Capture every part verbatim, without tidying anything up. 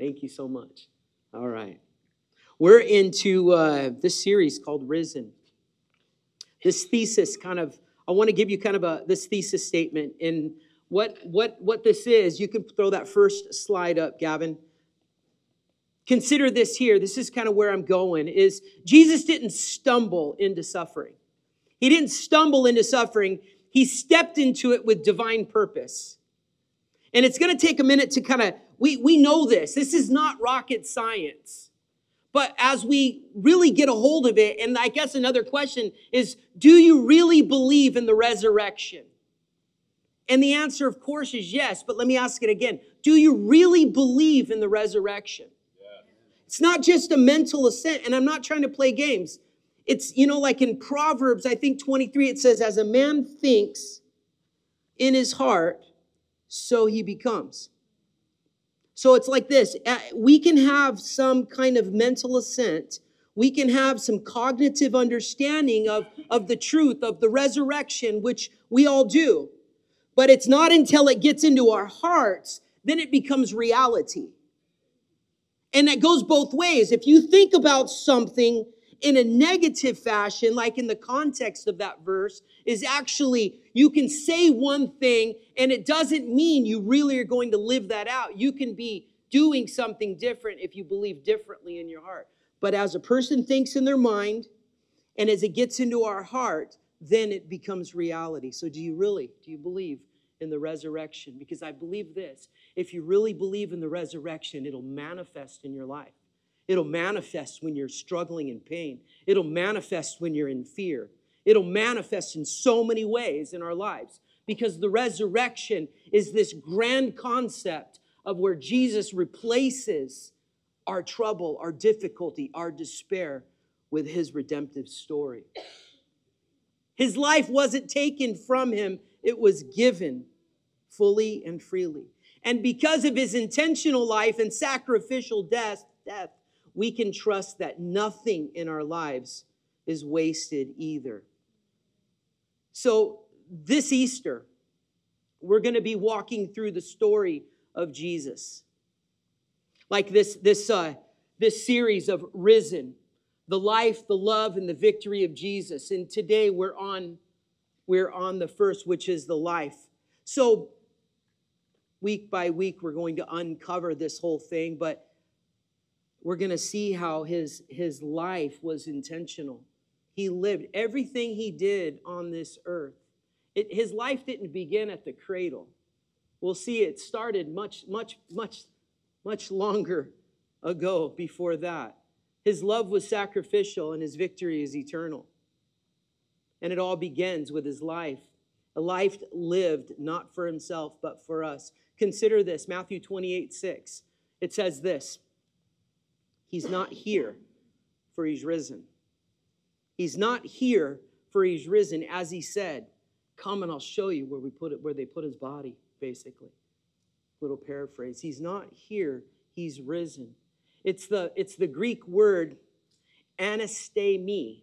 Thank you so much. All right. We're into uh, this series called Risen. This thesis kind of, I want to give you kind of a this thesis statement. And what, what, what this is, you can throw that first slide up, Gavin. Consider this here. This is kind of where I'm going, is Jesus didn't stumble into suffering. He didn't stumble into suffering. He stepped into it with divine purpose. And it's going to take a minute to kind of, we, we know this. This is not rocket science. But as we really get a hold of it, and I guess another question is, do you really believe in the resurrection? And the answer, of course, is yes. But let me ask it again. Do you really believe in the resurrection? Yeah. It's not just a mental assent, and I'm not trying to play games. It's, you know, like in Proverbs, I think twenty-three, it says, as a man thinks in his heart, so he becomes. So it's like this. We can have some kind of mental assent. We can have some cognitive understanding of, of the truth, of the resurrection, which we all do. But it's not until it gets into our hearts, then it becomes reality. And that goes both ways. If you think about something in a negative fashion, like in the context of that verse, is actually, you can say one thing and it doesn't mean you really are going to live that out. You can be doing something different if you believe differently in your heart. But as a person thinks in their mind, and as it gets into our heart, then it becomes reality. So do you really, do you believe in the resurrection? Because I believe this, if you really believe in the resurrection, it'll manifest in your life. It'll manifest when you're struggling in pain. It'll manifest when you're in fear. It'll manifest in so many ways in our lives, because the resurrection is this grand concept of where Jesus replaces our trouble, our difficulty, our despair with his redemptive story. His life wasn't taken from him. It was given fully and freely. And because of his intentional life and sacrificial death, death, we can trust that nothing in our lives is wasted either. So this Easter, we're going to be walking through the story of Jesus. Like this, this, uh, this series of Risen, the life, the love, and the victory of Jesus. And today we're on, we're on the first, which is the life. So week by week, we're going to uncover this whole thing, but we're going to see how his, his life was intentional. He lived everything he did on this earth. It, his life didn't begin at the cradle. We'll see it started much, much, much, much longer ago before that. His love was sacrificial and his victory is eternal. And it all begins with his life. A life lived not for himself, but for us. Consider this, Matthew twenty-eight, six. It says this. He's not here, for he's risen. He's not here, for he's risen. As he said, come and I'll show you where we put it, where they put his body, basically. Little paraphrase. He's not here, he's risen. It's the, it's the Greek word anastemi.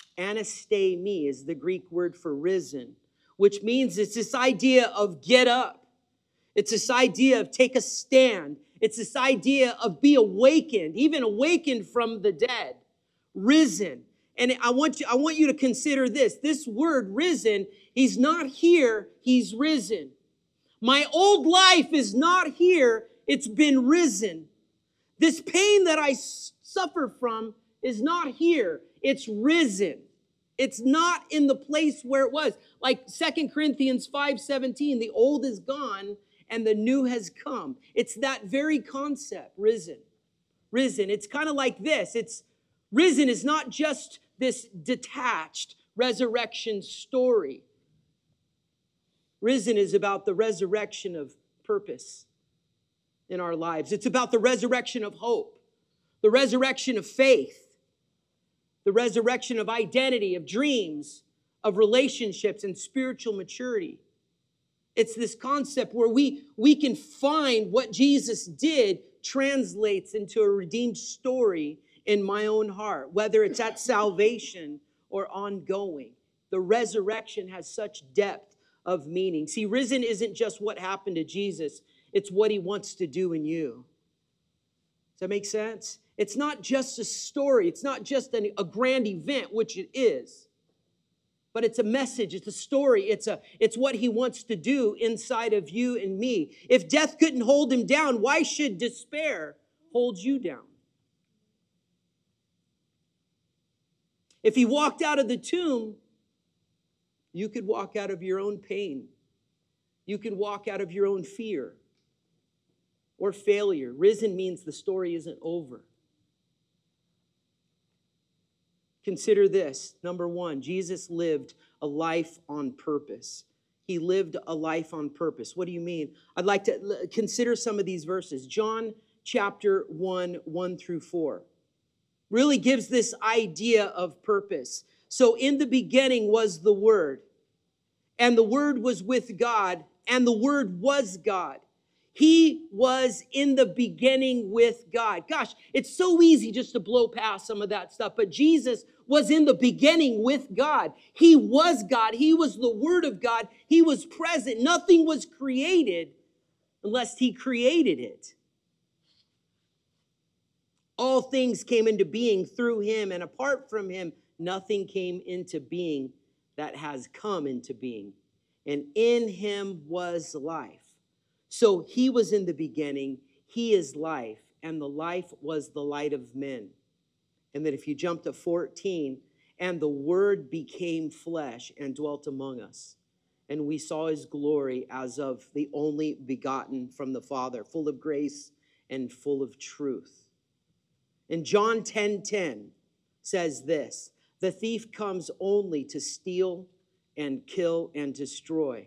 Anastemi is the Greek word for risen, which means it's this idea of get up. It's this idea of take a stand. It's this idea of be awakened, even awakened from the dead, risen. And I want you, I want you to consider this. This word risen, he's not here, he's risen. My old life is not here, it's been risen. This pain that I suffer from is not here, it's risen. It's not in the place where it was. Like Second Corinthians five seventeen, the old is gone and the new has come. It's that very concept, risen. Risen. It's kind of like this. It's risen is not just this detached resurrection story. Risen is about the resurrection of purpose in our lives. It's about the resurrection of hope, the resurrection of faith, the resurrection of identity, of dreams, of relationships, and spiritual maturity. It's this concept where we, we can find what Jesus did translates into a redeemed story in my own heart, whether it's at salvation or ongoing. The resurrection has such depth of meaning. See, risen isn't just what happened to Jesus, it's what he wants to do in you. that make sense? It's not just a story. It's not just an, a grand event, which it is. But it's a message. It's a story. It's, a, it's what he wants to do inside of you and me. If death couldn't hold him down, why should despair hold you down? If he walked out of the tomb, you could walk out of your own pain. You could walk out of your own fear or failure. Risen means the story isn't over. Consider this. Number one, Jesus lived a life on purpose. He lived a life on purpose. What do you mean? I'd like to consider some of these verses. John chapter one, one through four. Really gives this idea of purpose. So in the beginning was the Word, and the Word was with God, and the Word was God. He was in the beginning with God. Gosh, it's so easy just to blow past some of that stuff, but Jesus was in the beginning with God. He was God. He was the Word of God. He was present. Nothing was created unless He created it. All things came into being through Him, and apart from Him, nothing came into being that has come into being. And in Him was life. So He was in the beginning. He is life, and the life was the light of men. And then if you jump to fourteen, and the Word became flesh and dwelt among us. And we saw His glory as of the only begotten from the Father, full of grace and full of truth. And John ten ten says this, the thief comes only to steal and kill and destroy.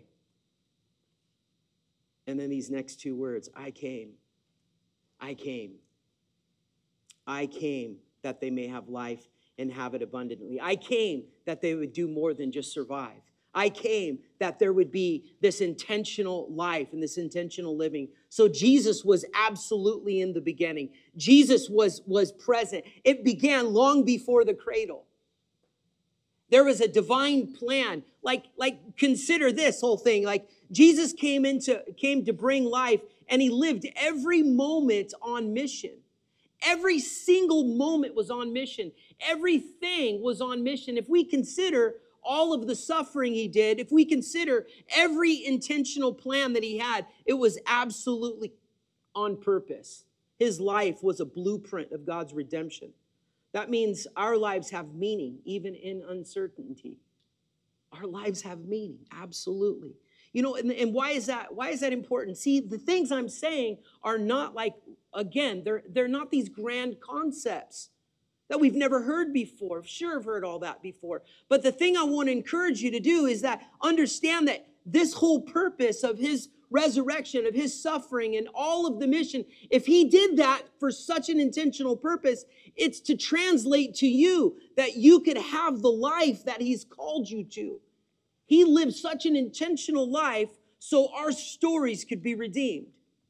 And then these next two words, I came, I came, I came that they may have life and have it abundantly. I came that they would do more than just survive. I came that there would be this intentional life and this intentional living. So Jesus was absolutely in the beginning. Jesus was, was present. It began long before the cradle. There was a divine plan. Like, like consider this whole thing. Like Jesus came into came to bring life, and He lived every moment on mission. Every single moment was on mission. Everything was on mission. If we consider all of the suffering He did, if we consider every intentional plan that He had, it was absolutely on purpose. His life was a blueprint of God's redemption. That means our lives have meaning, even in uncertainty. Our lives have meaning, absolutely. You know, and, and why is that? Why is that important? See, the things I'm saying are not like, again, they're, they're not these grand concepts that we've never heard before. Sure, I've heard all that before. But the thing I want to encourage you to do is that understand that this whole purpose of His resurrection, of His suffering, and all of the mission, if He did that for such an intentional purpose, it's to translate to you that you could have the life that He's called you to. He lived such an intentional life so our stories could be redeemed.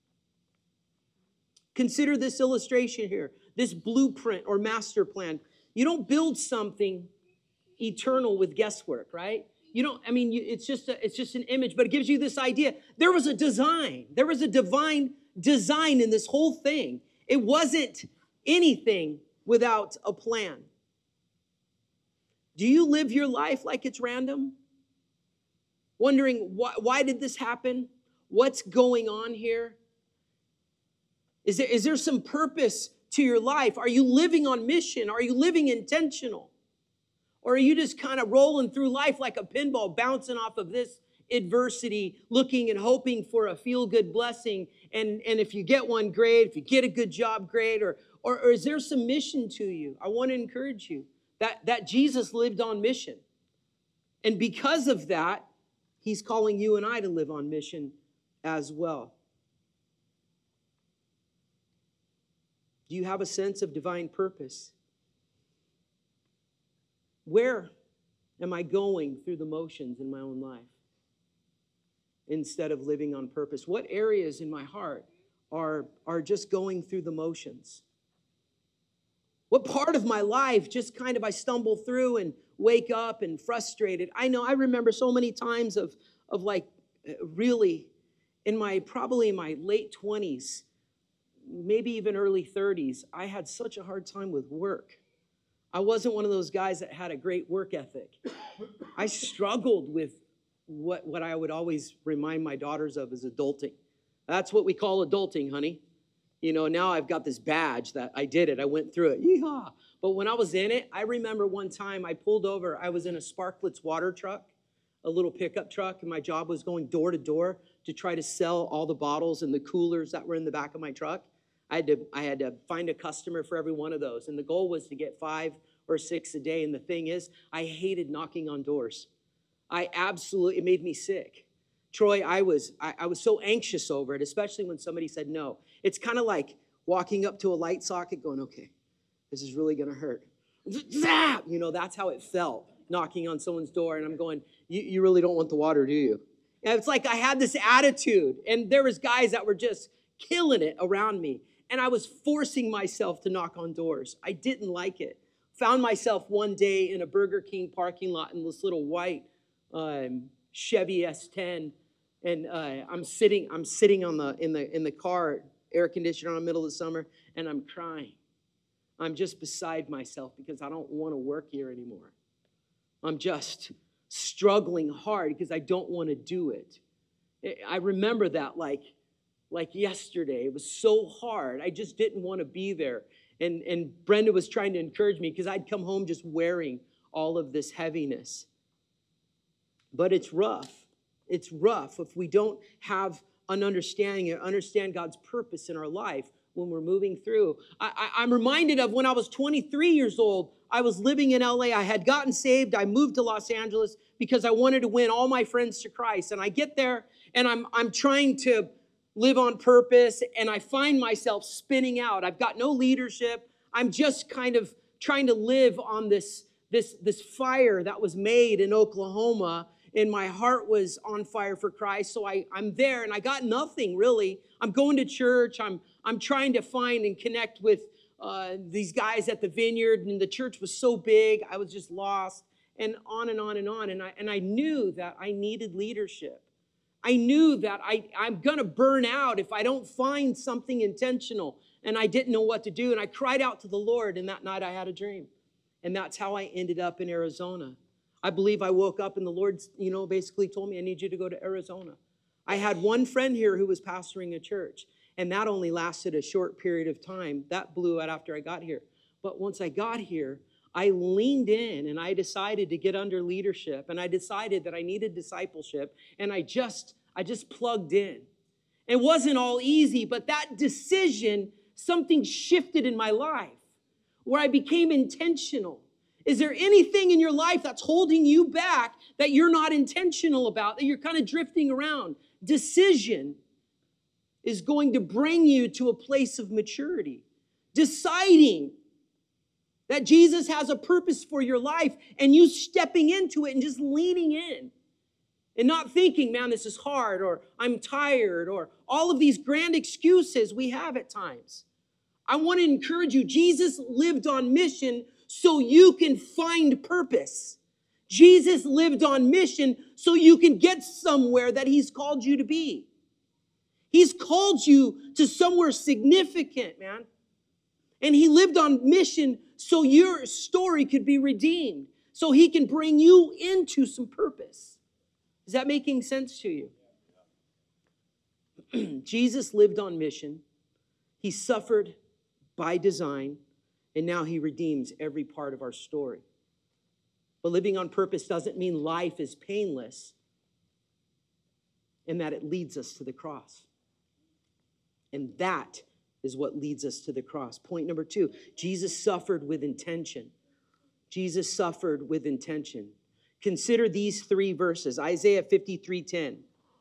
Consider this illustration here, this blueprint or master plan. You don't build something eternal with guesswork, right? You don't, I mean, it's just a, it's just an image, but it gives you this idea. There was a design. There was a divine design in this whole thing. It wasn't anything without a plan. Do you live your life like it's random? Wondering, why, why did this happen? What's going on here? Is there, is there some purpose to your life? Are you living on mission? Are you living intentional? Or are you just kind of rolling through life like a pinball, bouncing off of this adversity, looking and hoping for a feel-good blessing? And, and if you get one, great. If you get a good job, great. Or, or, or is there some mission to you? I want to encourage you that, that Jesus lived on mission. And because of that, He's calling you and I to live on mission as well. Do you have a sense of divine purpose? Where am I going through the motions in my own life instead of living on purpose? What areas in my heart are, are just going through the motions? What part of my life just kind of I stumble through and wake up and frustrated? I know I remember so many times of, of like really in my, probably in my late twenties, maybe even early thirties, I had such a hard time with work. I wasn't one of those guys that had a great work ethic. I struggled with what, what I would always remind my daughters of is adulting. That's what we call adulting, honey. You know, now I've got this badge that I did it. I went through it. Yeehaw. But when I was in it, I remember one time I pulled over. I was in a Sparklets water truck, a little pickup truck, and my job was going door to door to try to sell all the bottles and the coolers that were in the back of my truck. I had to, I had to find a customer for every one of those. And the goal was to get five or six a day. And the thing is, I hated knocking on doors. I absolutely, it made me sick. Troy, I was, I, I was so anxious over it, especially when somebody said no. It's kind of like walking up to a light socket going, okay, this is really going to hurt. You know, that's how it felt, knocking on someone's door. And I'm going, you, you really don't want the water, do you? And it's like I had this attitude. And there was guys that were just killing it around me. And I was forcing myself to knock on doors. I didn't like it. Found myself one day in a Burger King parking lot in this little white um, Chevy S ten. And uh, I'm sitting, I'm sitting on the in the in the car, air conditioner in the middle of the summer, and I'm crying. I'm just beside myself because I don't want to work here anymore. I'm just struggling hard because I don't want to do it. I remember that like, like yesterday. It was so hard. I just didn't want to be there. And, and Brenda was trying to encourage me because I'd come home just wearing all of this heaviness. But it's rough. It's rough if we don't have an understanding or understand God's purpose in our life when we're moving through. I, I, I'm reminded of when I was twenty-three years old. I was living in L A. I had gotten saved. I moved to Los Angeles because I wanted to win all my friends to Christ. And I get there, and I'm I'm trying to live on purpose, and I find myself spinning out. I've got no leadership. I'm just kind of trying to live on this, this, this fire that was made in Oklahoma, and my heart was on fire for Christ. So I, I'm there, and I got nothing, really. I'm going to church. I'm, I'm trying to find and connect with uh, these guys at the vineyard, and the church was so big. I was just lost, and on and on and on. And I, and I knew that I needed leadership. I knew that I, I'm going to burn out if I don't find something intentional, and I didn't know what to do. And I cried out to the Lord, and that night I had a dream. And that's how I ended up in Arizona. I believe I woke up and the Lord, you know, basically told me, I need you to go to Arizona. I had one friend here who was pastoring a church, and that only lasted a short period of time. That blew out after I got here. But once I got here, I leaned in and I decided to get under leadership, and I decided that I needed discipleship, and I just, I just plugged in. It wasn't all easy, but that decision, something shifted in my life where I became intentional. Is there anything in your life that's holding you back that you're not intentional about, that you're kind of drifting around? Decision is going to bring you to a place of maturity. Deciding that Jesus has a purpose for your life, and you stepping into it and just leaning in and not thinking, man, this is hard, or I'm tired, or all of these grand excuses we have at times. I want to encourage you. Jesus lived on mission so you can find purpose. Jesus lived on mission so you can get somewhere that he's called you to be. He's called you to somewhere significant, man. And he lived on mission so your story could be redeemed, so he can bring you into some purpose. Is that making sense to you? Jesus lived on mission. He suffered by design, and now he redeems every part of our story. But living on purpose doesn't mean life is painless and that it leads us to the cross. And that is what leads us to the cross. Point number two, Jesus suffered with intention. Jesus suffered with intention. Consider these three verses. Isaiah fifty-three ten.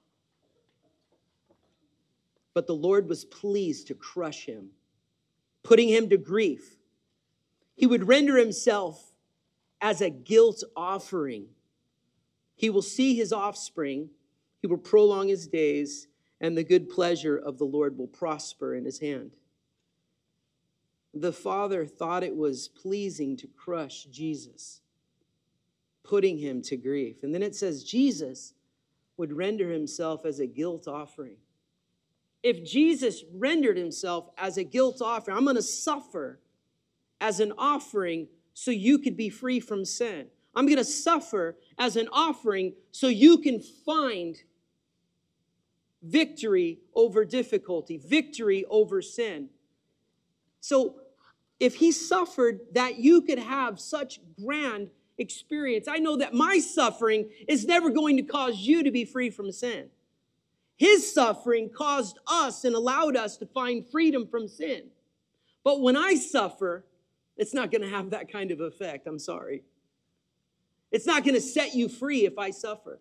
But the Lord was pleased to crush him, putting him to grief. He would render himself as a guilt offering. He will see his offspring. He will prolong his days, and the good pleasure of the Lord will prosper in his hand. The Father thought it was pleasing to crush Jesus, putting him to grief. And then it says Jesus would render himself as a guilt offering. if Jesus rendered himself as a guilt offering, I'm going to suffer as an offering so you could be free from sin. I'm going to suffer as an offering so you can find victory over difficulty, victory over sin. So if he suffered that you could have such grand experience, I know that my suffering is never going to cause you to be free from sin. His suffering caused us and allowed us to find freedom from sin. But when I suffer, it's not going to have that kind of effect. I'm sorry. It's not going to set you free if I suffer.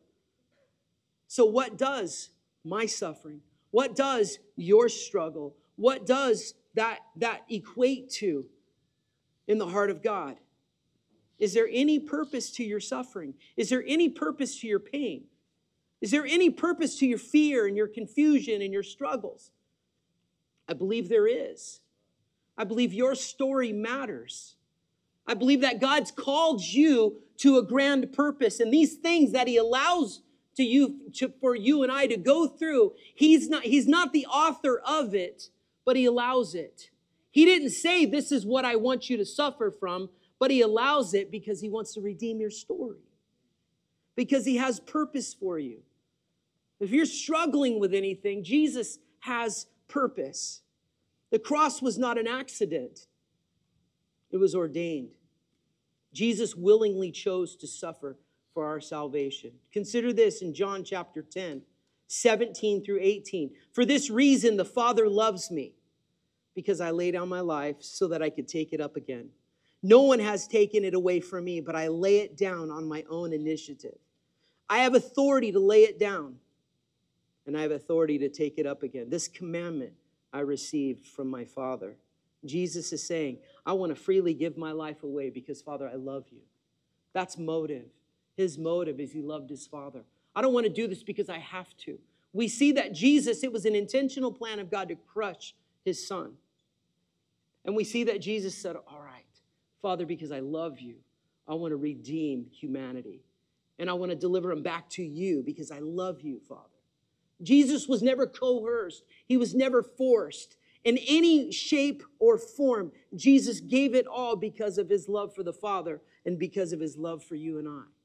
So what does my suffering? What does your struggle? What does that, that equate to in the heart of God? Is there any purpose to your suffering? Is there any purpose to your pain? Is there any purpose to your fear and your confusion and your struggles? I believe there is. I believe your story matters. I believe that God's called you to a grand purpose, and these things that he allows to you to, for you and I to go through, he's not, he's not the author of it, but he allows it. He didn't say this is what I want you to suffer from, but he allows it because he wants to redeem your story. Because he has purpose for you. If you're struggling with anything, Jesus has purpose. The cross was not an accident. It was ordained. Jesus willingly chose to suffer for our salvation. Consider this in John chapter ten, seventeen through eighteen. For this reason, the Father loves me, because I lay down my life so that I could take it up again. No one has taken it away from me, but I lay it down on my own initiative. I have authority to lay it down, and I have authority to take it up again. This commandment I received from my Father. Jesus is saying, I want to freely give my life away because, Father, I love you. That's motive. His motive is he loved his Father. I don't want to do this because I have to. We see that Jesus, it was an intentional plan of God to crush his Son. And we see that Jesus said, all right, Father, because I love you, I want to redeem humanity. And I want to deliver him back to you because I love you, Father. Jesus was never coerced. He was never forced. In any shape or form, Jesus gave it all because of his love for the Father and because of his love for you and I.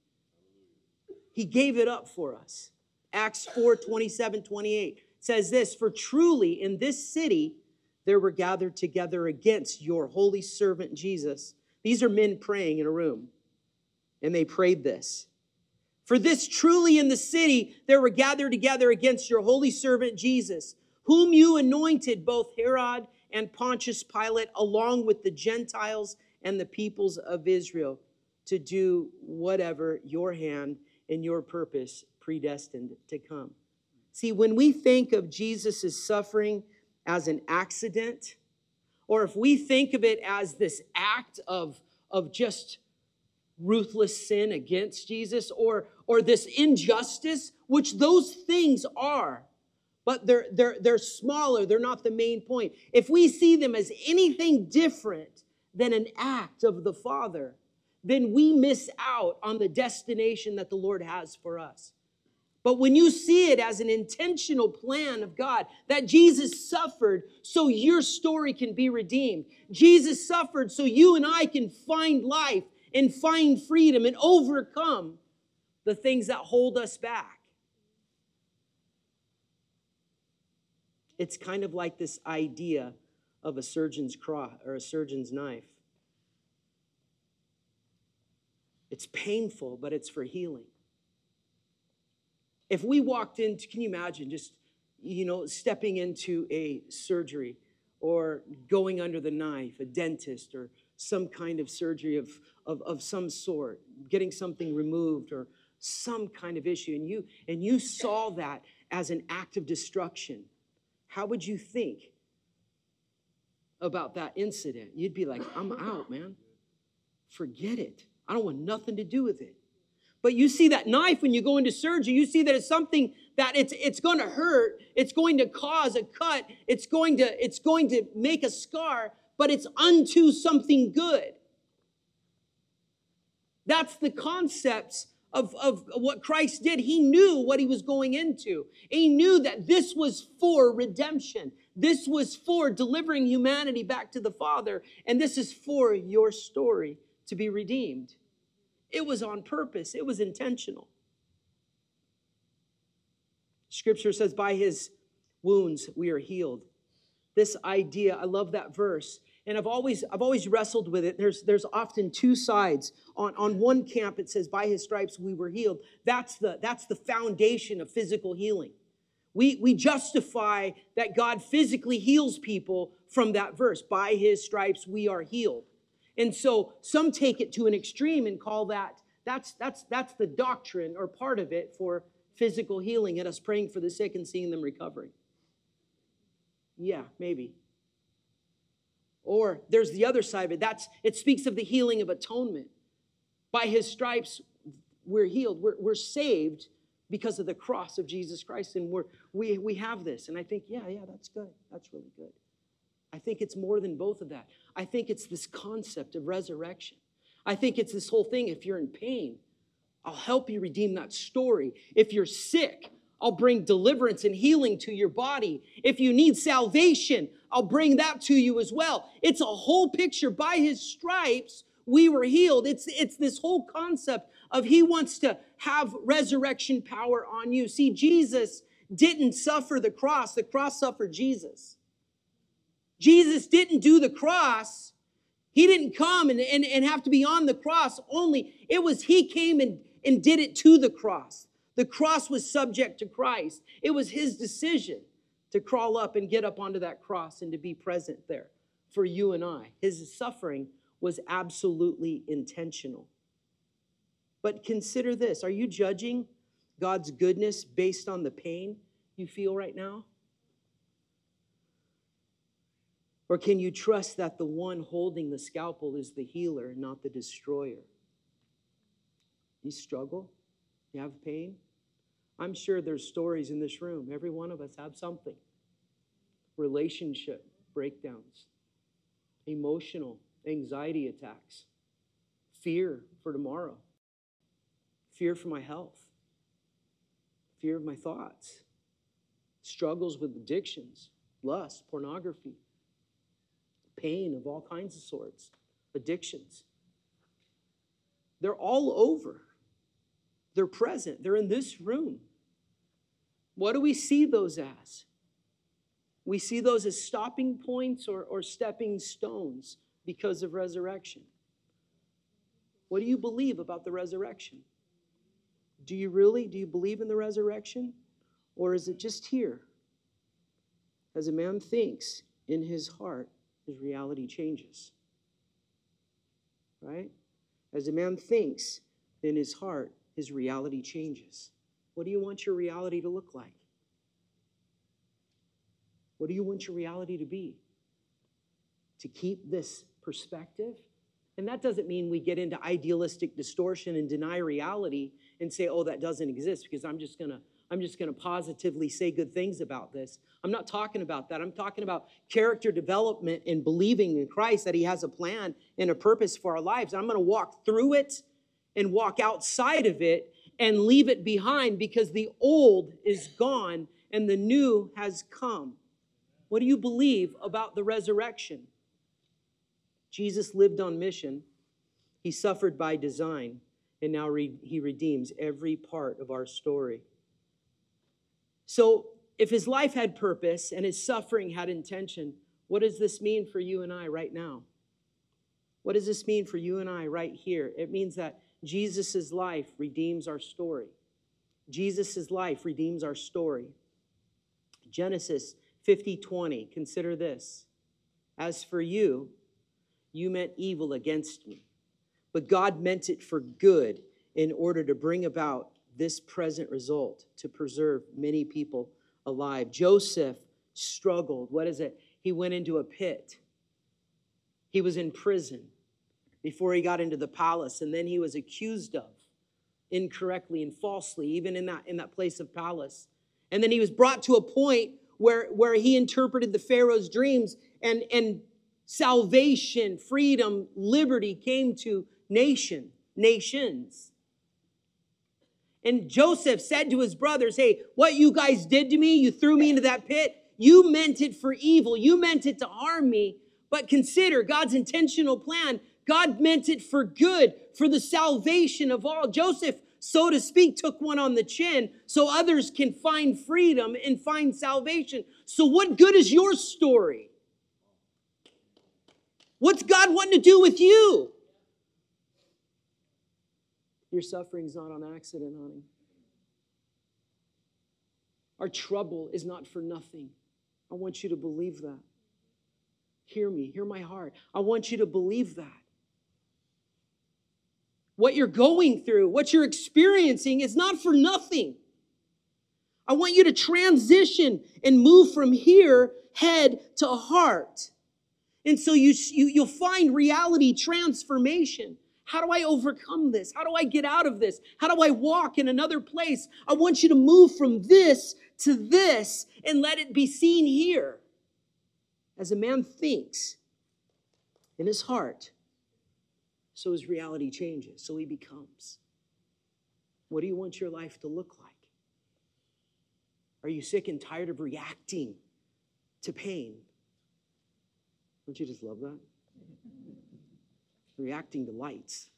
He gave it up for us. Acts four, twenty-seven, twenty-eight says this, for truly in this city there were gathered together against your holy servant Jesus. These are men praying in a room. And they prayed this. For this truly in the city there were gathered together against your holy servant Jesus, whom you anointed, both Herod and Pontius Pilate, along with the Gentiles and the peoples of Israel, to do whatever your hand and your purpose predestined to come. See, when we think of Jesus' suffering as an accident, or if we think of it as this act of, of just ruthless sin against Jesus, or, or this injustice, which those things are, but they're, they're, they're smaller, they're not the main point. If we see them as anything different than an act of the Father, then we miss out on the destination that the Lord has for us. But when you see it as an intentional plan of God, that Jesus suffered so your story can be redeemed. Jesus suffered so you and I can find life and find freedom and overcome the things that hold us back. It's kind of like this idea of a surgeon's cross or a surgeon's knife. It's painful, but it's for healing. If we walked into, can you imagine just, you know, stepping into a surgery or going under the knife, a dentist or some kind of surgery of, of, of some sort, getting something removed or some kind of issue, and you and you saw that as an act of destruction, how would you think about that incident? You'd be like, I'm out, man. Forget it. I don't want nothing to do with it. But you see that knife when you go into surgery, you see that it's something that it's it's going to hurt, it's going to cause a cut, it's going to it's going to make a scar, but it's unto something good. That's the concepts of, of what Christ did, he knew what he was going into. He knew that this was for redemption. This was for delivering humanity back to the Father. And this is for your story to be redeemed. It was on purpose. It was intentional. Scripture says, by his wounds we are healed. This idea, I love that verse. And I've always, I've always wrestled with it. There's, there's often two sides. On, on one camp, it says, by his stripes we were healed. That's the, that's the foundation of physical healing. We, we justify that God physically heals people from that verse. By his stripes we are healed. And so some take it to an extreme and call that, that's, that's, that's the doctrine or part of it for physical healing and us praying for the sick and seeing them recovering. Yeah, maybe. Or there's the other side of it. That's, it speaks of the healing of atonement. By his stripes, we're healed. We're, we're saved because of the cross of Jesus Christ. And we're, we, we have this. And I think, yeah, yeah, that's good. That's really good. I think it's more than both of that. I think it's this concept of resurrection. I think it's this whole thing. If you're in pain, I'll help you redeem that story. If you're sick, I'll bring deliverance and healing to your body. If you need salvation, I'll bring that to you as well. It's a whole picture. By his stripes, we were healed. It's, it's this whole concept of he wants to have resurrection power on you. See, Jesus didn't suffer the cross. The cross suffered Jesus. Jesus didn't do the cross. He didn't come and, and, and have to be on the cross only. It was he came and, and did it to the cross. The cross was subject to Christ. It was his decision to crawl up and get up onto that cross and to be present there for you and I. His suffering was absolutely intentional. But consider this. Are you judging God's goodness based on the pain you feel right now? Or can you trust that the one holding the scalpel is the healer, not the destroyer? You struggle? You have pain? I'm sure there's stories in this room. Every one of us have something. Relationship breakdowns, emotional anxiety attacks, fear for tomorrow, fear for my health, fear of my thoughts, struggles with addictions, lust, pornography, pain of all kinds of sorts, addictions. They're all over. They're present. They're in this room. What do we see those as? We see those as stopping points or, or stepping stones because of resurrection. What do you believe about the resurrection? Do you really? Do you believe in the resurrection? Or is it just here? As a man thinks in his heart, his reality changes. Right? As a man thinks in his heart, his reality changes. What do you want your reality to look like? What do you want your reality to be? To keep this perspective? And that doesn't mean we get into idealistic distortion and deny reality and say, oh, that doesn't exist because I'm just gonna, I'm just gonna positively say good things about this. I'm not talking about that. I'm talking about character development and believing in Christ that he has a plan and a purpose for our lives. I'm gonna walk through it and walk outside of it and leave it behind because the old is gone and the new has come. What do you believe about the resurrection? Jesus lived on mission. He suffered by design, and now re- he redeems every part of our story. So if his life had purpose and his suffering had intention, what does this mean for you and I right now? What does this mean for you and I right here? It means that Jesus' life redeems our story. Jesus' life redeems our story. Genesis fifty twenty, consider this. As for you, you meant evil against me, but God meant it for good in order to bring about this present result, to preserve many people alive. Joseph struggled. What is it? He went into a pit. He was in prison before he got into the palace, and then he was accused of incorrectly and falsely, even in that, in that place of palace. And then he was brought to a point where, where he interpreted the Pharaoh's dreams, and, and salvation, freedom, liberty came to nation, nations. And Joseph said to his brothers, hey, what you guys did to me, you threw me into that pit, you meant it for evil. You meant it to harm me. But consider God's intentional plan. God meant it for good, for the salvation of all. Joseph, so to speak, took one on the chin so others can find freedom and find salvation. So what good is your story? What's God wanting to do with you? Your suffering's not on accident, honey. Our trouble is not for nothing. I want you to believe that. Hear me, hear my heart. I want you to believe that. What you're going through, what you're experiencing is not for nothing. I want you to transition and move from here, head to heart. And so you, you, you'll find reality transformation. How do I overcome this? How do I get out of this? How do I walk in another place? I want you to move from this to this and let it be seen here. As a man thinks in his heart, so his reality changes, so he becomes. What do you want your life to look like? Are you sick and tired of reacting to pain? Don't you just love that? Reacting to lights.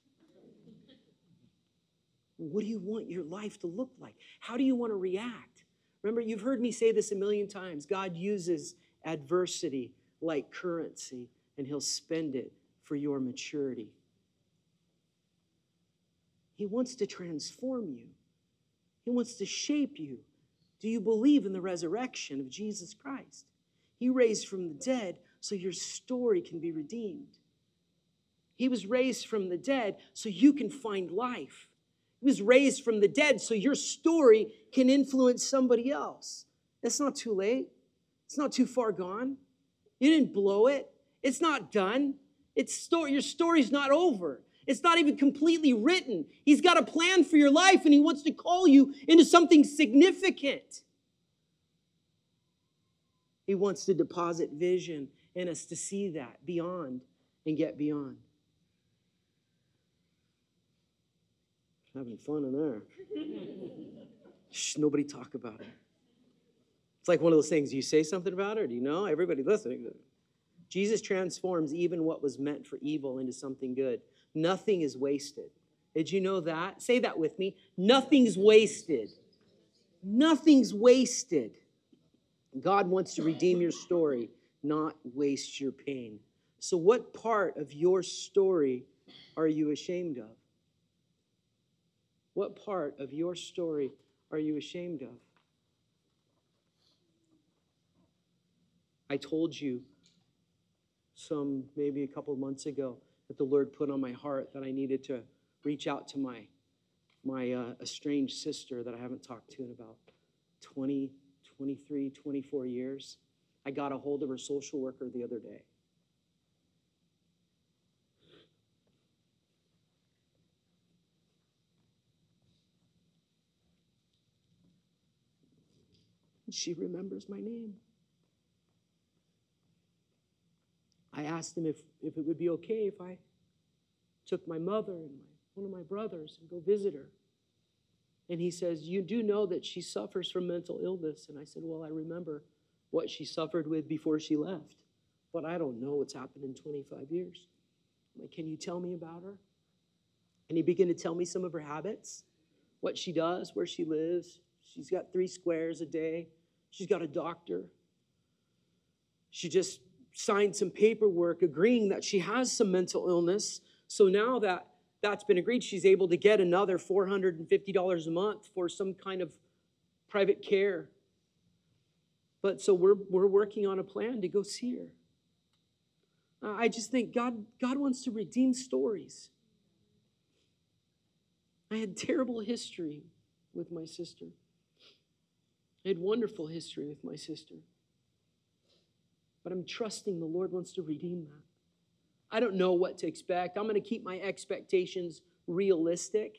What do you want your life to look like? How do you want to react? Remember, you've heard me say this a million times. God uses adversity like currency, and he'll spend it for your maturity. He wants to transform you. He wants to shape you. Do you believe in the resurrection of Jesus Christ? He raised from the dead so your story can be redeemed. He was raised from the dead so you can find life. He was raised from the dead so your story can influence somebody else. It's not too late. It's not too far gone. You didn't blow it. It's not done. It's story. Your story's not over. It's not even completely written. He's got a plan for your life, and he wants to call you into something significant. He wants to deposit vision in us to see that beyond and get beyond. Having fun in there. Shh, nobody talk about it. It's like one of those things, you say something about it, or do you know? Everybody listening. Jesus transforms even what was meant for evil into something good. Nothing is wasted. Did you know that? Say that with me. Nothing's wasted. Nothing's wasted. God wants to redeem your story, not waste your pain. So what part of your story are you ashamed of? What part of your story are you ashamed of? I told you some, maybe a couple of months ago, that the Lord put on my heart that I needed to reach out to my, my uh, estranged sister that I haven't talked to in about twenty, twenty-three, twenty-four years. I got a hold of her social worker the other day. She remembers my name. I asked him if, if it would be okay if I took my mother and my, one of my brothers and go visit her. And he says, you do know that she suffers from mental illness. And I said, well, I remember what she suffered with before she left. But I don't know what's happened in twenty-five years. I'm like, can you tell me about her? And he began to tell me some of her habits, what she does, where she lives. She's got three squares a day. She's got a doctor. She just signed some paperwork agreeing that she has some mental illness. So now that that's been agreed, she's able to get another four hundred fifty dollars a month for some kind of private care. But so we're we're working on a plan to go see her. Uh, I just think God, God wants to redeem stories. I had terrible history with my sister. I had wonderful history with my sister. But I'm trusting the Lord wants to redeem that. I don't know what to expect. I'm going to keep my expectations realistic.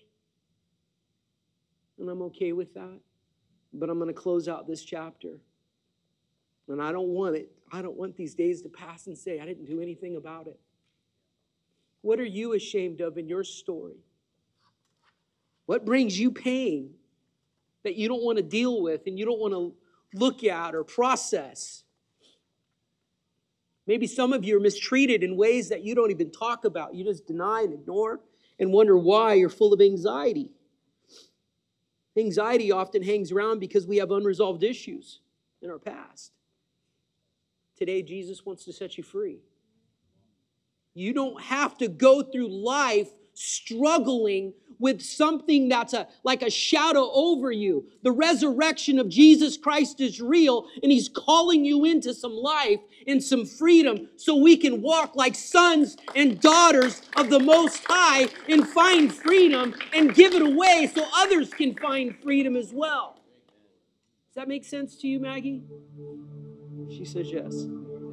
And I'm okay with that. But I'm going to close out this chapter. And I don't want it. I don't want these days to pass and say, I didn't do anything about it. What are you ashamed of in your story? What brings you pain that you don't want to deal with and you don't want to look at or process? Maybe some of you are mistreated in ways that you don't even talk about. You just deny and ignore and wonder why you're full of anxiety. Anxiety often hangs around because we have unresolved issues in our past. Today, Jesus wants to set you free. You don't have to go through life struggling with something that's a, like a shadow over you. The resurrection of Jesus Christ is real, and He's calling you into some life and some freedom so we can walk like sons and daughters of the Most High and find freedom and give it away so others can find freedom as well. Does that make sense to you, Maggie? She says yes.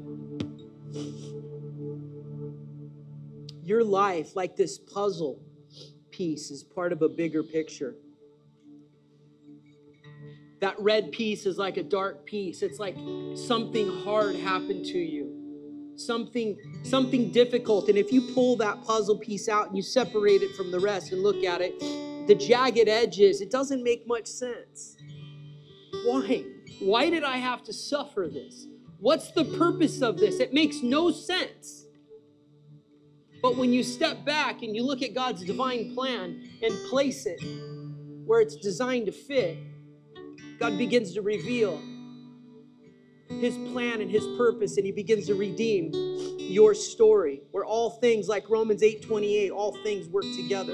Your life, like this puzzle piece, is part of a bigger picture. That red piece is like a dark piece. It's like something hard happened to you. Something, something difficult. And if you pull that puzzle piece out and you separate it from the rest and look at it, the jagged edges, it doesn't make much sense. Why? Why did I have to suffer this? What's the purpose of this? It makes no sense. But when you step back and you look at God's divine plan and place it where it's designed to fit, God begins to reveal His plan and His purpose, and He begins to redeem your story, where all things, like Romans eight twenty-eight, all things work together.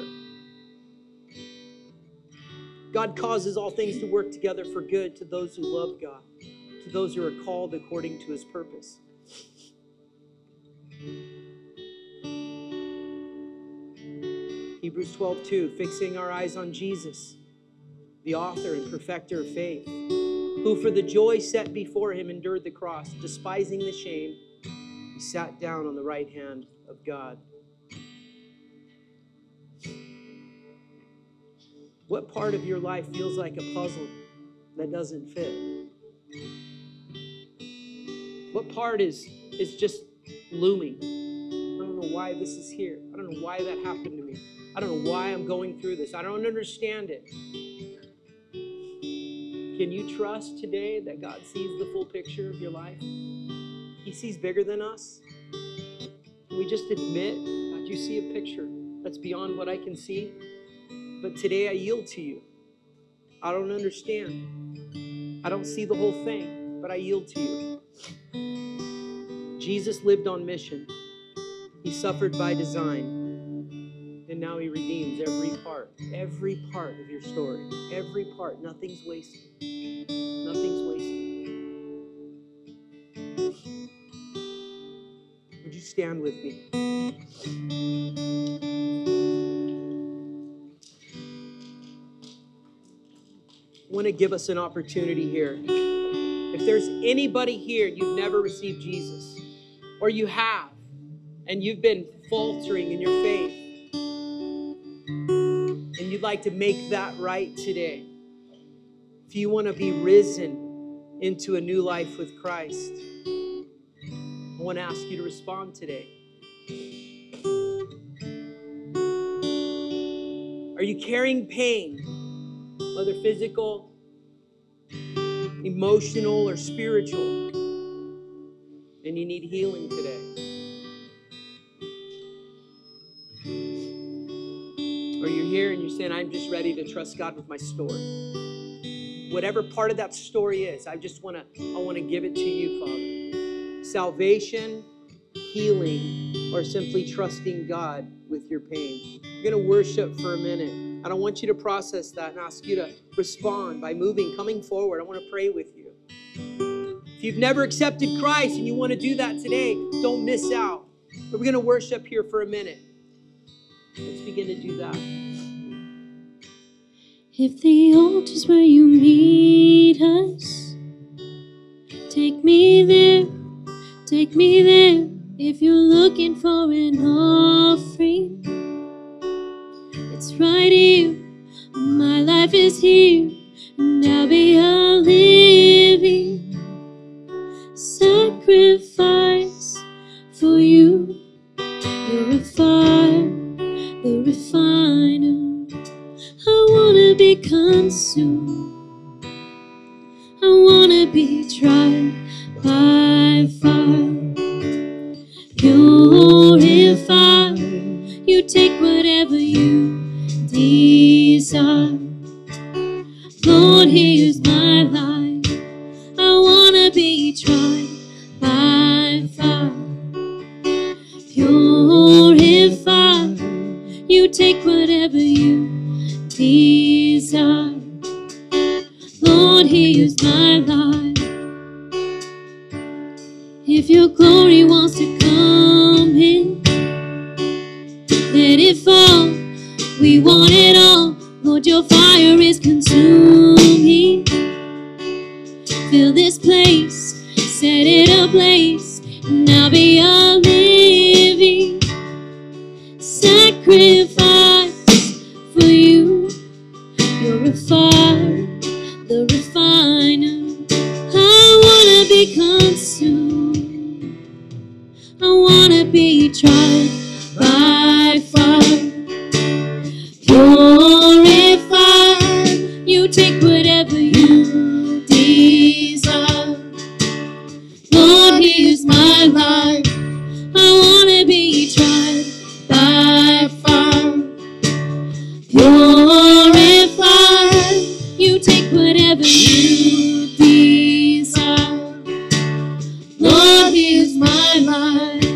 God causes all things to work together for good to those who love God, to those who are called according to His purpose. Hebrews twelve two, fixing our eyes on Jesus, the author and perfecter of faith, who for the joy set before Him endured the cross, despising the shame. He sat down on the right hand of God. What part of your life feels like a puzzle that doesn't fit? What part is, is just looming? I don't know why this is here. I don't know why that happened to me. I don't know why I'm going through this. I don't understand it. Can you trust today that God sees the full picture of your life? He sees bigger than us. Can we just admit, God, you see a picture that's beyond what I can see? But today I yield to you. I don't understand. I don't see the whole thing, but I yield to you. Jesus lived on mission. He suffered by design. And now He redeems every part, every part of your story. Every part. Nothing's wasted. Nothing's wasted. Would you stand with me? I want to give us an opportunity here. If there's anybody here, you've never received Jesus, or you have, and you've been faltering in your faith, and you'd like to make that right today, if you want to be risen into a new life with Christ, I want to ask you to respond today. Are you carrying pain, whether physical, emotional, or spiritual, and you need healing today? Or you're here and you're saying, I'm just ready to trust God with my story. Whatever part of that story is, I just want to I want to give it to you, Father. Salvation, healing, or simply trusting God with your pain. You're going to worship for a minute. And I want you to process that and ask you to respond by moving, coming forward. I want to pray with you. If you've never accepted Christ and you want to do that today, don't miss out. We're going to worship here for a minute. Let's begin to do that. If the altar's where you meet us, take me there, take me there. If you're looking for an offering, it's right here. My life is here, and I'll be a living sacrifice for you. You're a fire, the refiner. I wanna be consumed. I wanna be tried by fire. Purify. You take whatever you desire. Lord, here's my life. I wanna be tried by fire. Purify. You take whatever you desire. Lord, here's my life. If your glory wants to come in, let it fall. We want it all. Lord, your fire is consuming. Fill this place, set it ablaze, and I'll be a living sacrifice for you. You're a fire, the refiner. I wanna be consumed. I wanna be tried by fire. Purify. You take whatever you desire. Lord, here's my life. I wanna be tried by fire. Purify. You take whatever you desire. Lord, here's my life.